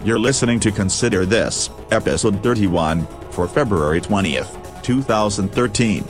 You're listening to Consider This, episode 31, for February 20th, 2013.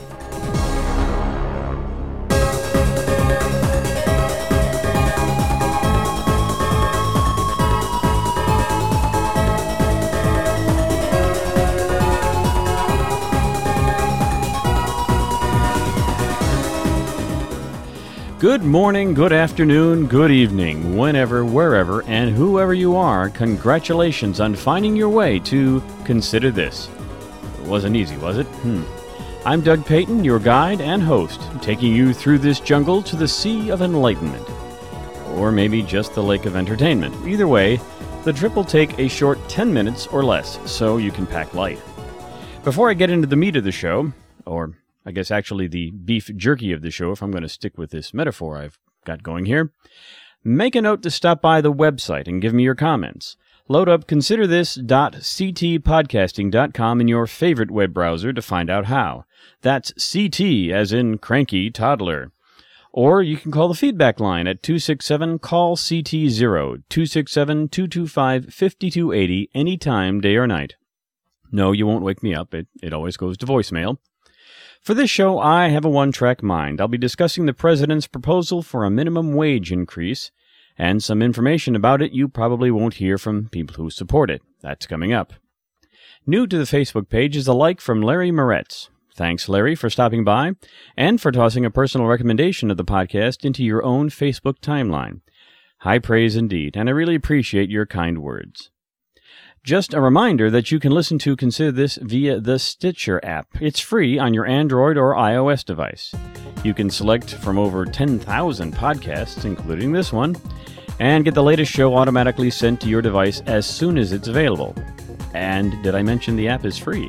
Good morning, good afternoon, good evening, whenever, wherever, and whoever you are, congratulations on finding your way to Consider This. It wasn't easy, was it? I'm Doug Payton, your guide and host, taking you through this jungle to the Sea of Enlightenment. Or maybe just the Lake of Entertainment. Either way, the trip will take a short 10 minutes or less, so you can pack light. Before I get into the meat of the show, or I guess actually the beef jerky of the show, if I'm going to stick with this metaphor I've got going here, make a note to stop by the website and give me your comments. Load up considerthis.ctpodcasting.com in your favorite web browser to find out how. That's CT as in cranky toddler. Or you can call the feedback line at 267-CALL-CT0, 267-225-5280, anytime, day or night. No, you won't wake me up. It always goes to voicemail. For this show, I have a one-track mind. I'll be discussing the president's proposal for a minimum wage increase, and some information about it you probably won't hear from people who support it. That's coming up. New to the Facebook page is a like from Larry Moretz. Thanks, Larry, for stopping by, and for tossing a personal recommendation of the podcast into your own Facebook timeline. High praise indeed, and I really appreciate your kind words. Just a reminder that you can listen to Consider This via the Stitcher app. It's free on your Android or iOS device. You can select from over 10,000 podcasts, including this one, and get the latest show automatically sent to your device as soon as it's available. And did I mention the app is free?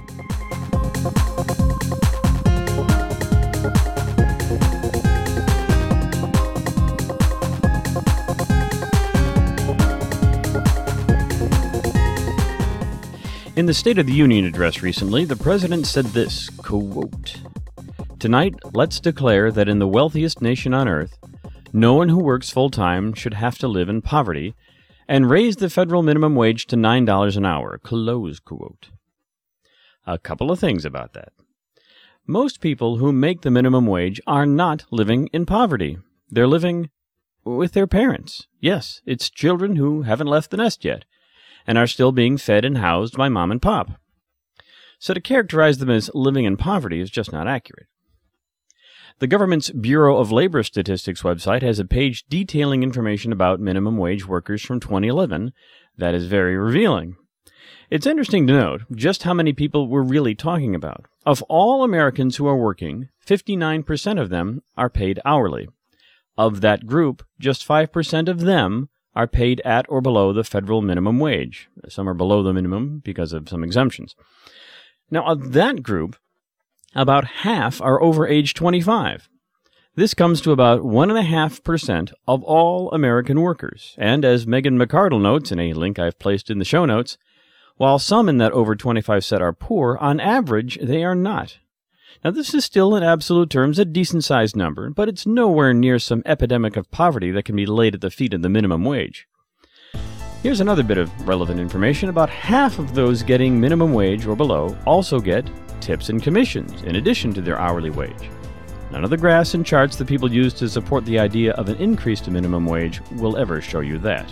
In the State of the Union address recently, the president said this, quote, "Tonight, let's declare that in the wealthiest nation on earth, no one who works full-time should have to live in poverty, and raise the federal minimum wage to $9 an hour," close quote. A couple of things about that. Most people who make the minimum wage are not living in poverty. They're living with their parents. Yes, it's children who haven't left the nest yet, and are still being fed and housed by mom and pop. So to characterize them as living in poverty is just not accurate. The government's Bureau of Labor Statistics website has a page detailing information about minimum wage workers from 2011 that is very revealing. It's interesting to note just how many people we're really talking about. Of all Americans who are working, 59% of them are paid hourly. Of that group, just 5% of them are paid at or below the federal minimum wage. Some are below the minimum because of some exemptions. Now, of that group, about half are over age 25. This comes to about 1.5% of all American workers. And as Megan McArdle notes in a link I've placed in the show notes, while some in that over 25 set are poor, on average, they are not. Now, this is still, in absolute terms, a decent-sized number, but it's nowhere near some epidemic of poverty that can be laid at the feet of the minimum wage. Here's another bit of relevant information. About half of those getting minimum wage or below also get tips and commissions in addition to their hourly wage. None of the graphs and charts that people use to support the idea of an increase to minimum wage will ever show you that.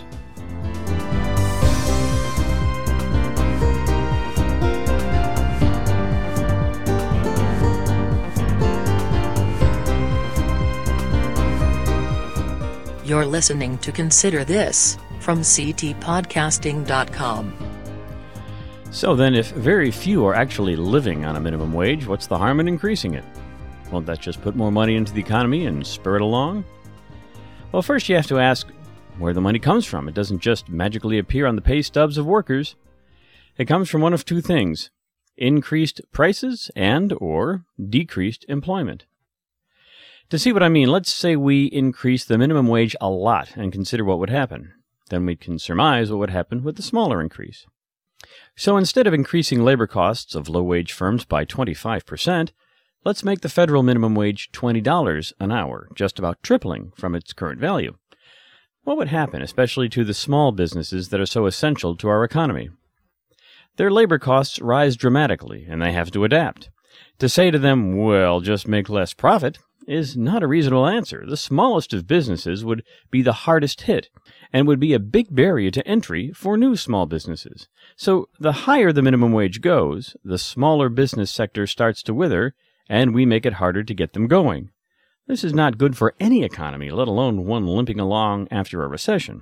You're listening to Consider This from ctpodcasting.com. So then, if very few are actually living on a minimum wage, what's the harm in increasing it? Won't that just put more money into the economy and spur it along? Well, first you have to ask where the money comes from. It doesn't just magically appear on the pay stubs of workers. It comes from one of two things: increased prices and or decreased employment. To see what I mean, let's say we increase the minimum wage a lot and consider what would happen. Then we can surmise what would happen with a smaller increase. So instead of increasing labor costs of low-wage firms by 25%, let's make the federal minimum wage $20 an hour, just about tripling from its current value. What would happen, especially to the small businesses that are so essential to our economy? Their labor costs rise dramatically, and they have to adapt. To say to them, well, just make less profit, is not a reasonable answer. The smallest of businesses would be the hardest hit, and would be a big barrier to entry for new small businesses. So the higher the minimum wage goes, the smaller business sector starts to wither, and we make it harder to get them going. This is not good for any economy, let alone one limping along after a recession.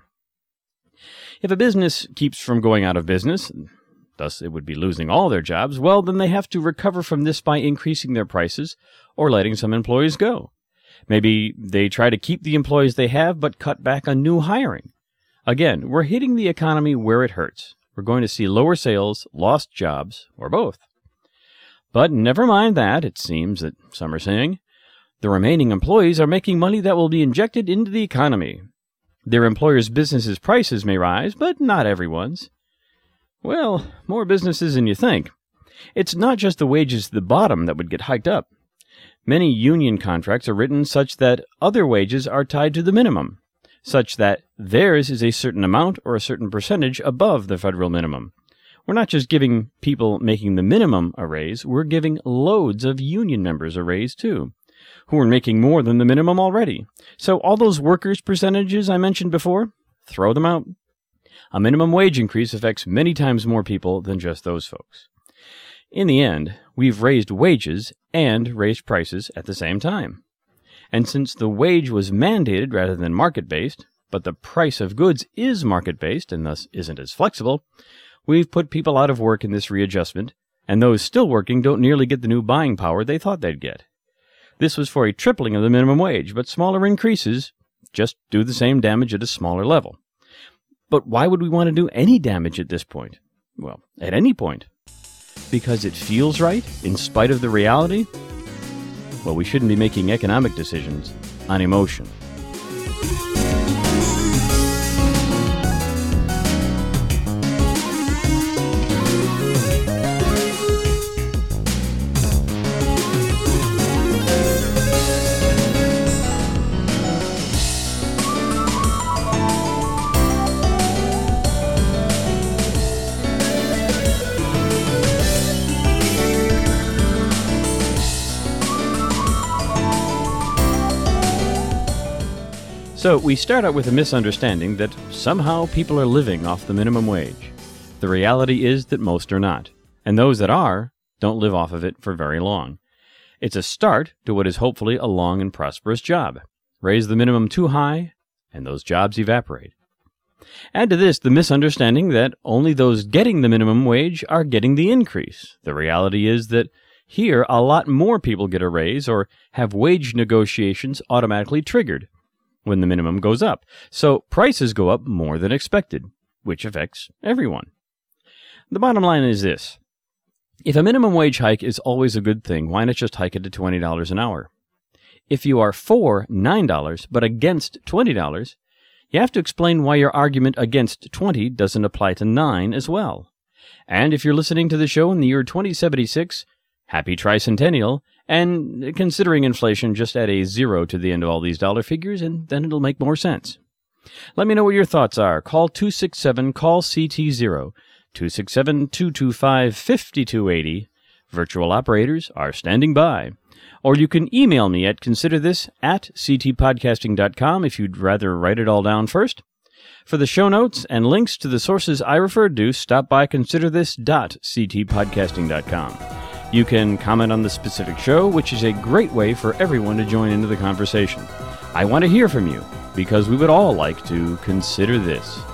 If a business keeps from going out of business, thus it would be losing all their jobs, well, then they have to recover from this by increasing their prices or letting some employees go. Maybe they try to keep the employees they have but cut back on new hiring. Again, we're hitting the economy where it hurts. We're going to see lower sales, lost jobs, or both. But never mind that, it seems that some are saying. The remaining employees are making money that will be injected into the economy. Their employers' businesses' prices may rise, but not everyone's. Well, more businesses than you think. It's not just the wages at the bottom that would get hiked up. Many union contracts are written such that other wages are tied to the minimum, such that theirs is a certain amount or a certain percentage above the federal minimum. We're not just giving people making the minimum a raise, we're giving loads of union members a raise too, who are making more than the minimum already. So all those workers' percentages I mentioned before, throw them out. A minimum wage increase affects many times more people than just those folks. In the end, we've raised wages and raised prices at the same time. And since the wage was mandated rather than market-based, but the price of goods is market-based and thus isn't as flexible, we've put people out of work in this readjustment, and those still working don't nearly get the new buying power they thought they'd get. This was for a tripling of the minimum wage, but smaller increases just do the same damage at a smaller level. But why would we want to do any damage at this point? Well, at any point. Because it feels right, in spite of the reality? Well, we shouldn't be making economic decisions on emotion. So we start out with a misunderstanding that somehow people are living off the minimum wage. The reality is that most are not, and those that are don't live off of it for very long. It's a start to what is hopefully a long and prosperous job. Raise the minimum too high, and those jobs evaporate. Add to this the misunderstanding that only those getting the minimum wage are getting the increase. The reality is that here a lot more people get a raise or have wage negotiations automatically triggered when the minimum goes up. So prices go up more than expected, which affects everyone. The bottom line is this. If a minimum wage hike is always a good thing, why not just hike it to $20 an hour? If you are for $9 but against $20, you have to explain why your argument against 20 doesn't apply to 9 as well. And if you're listening to the show in the year 2076, happy tricentennial, and considering inflation, just add a 0 to the end of all these dollar figures, and then it'll make more sense. Let me know what your thoughts are. Call 267-CALL-CT0, 267-225-5280. Virtual operators are standing by. Or you can email me at considerthis@ctpodcasting.com if you'd rather write it all down first. For the show notes and links to the sources I referred to, stop by considerthis.ctpodcasting.com. You can comment on the specific show, which is a great way for everyone to join into the conversation. I want to hear from you, because we would all like to consider this.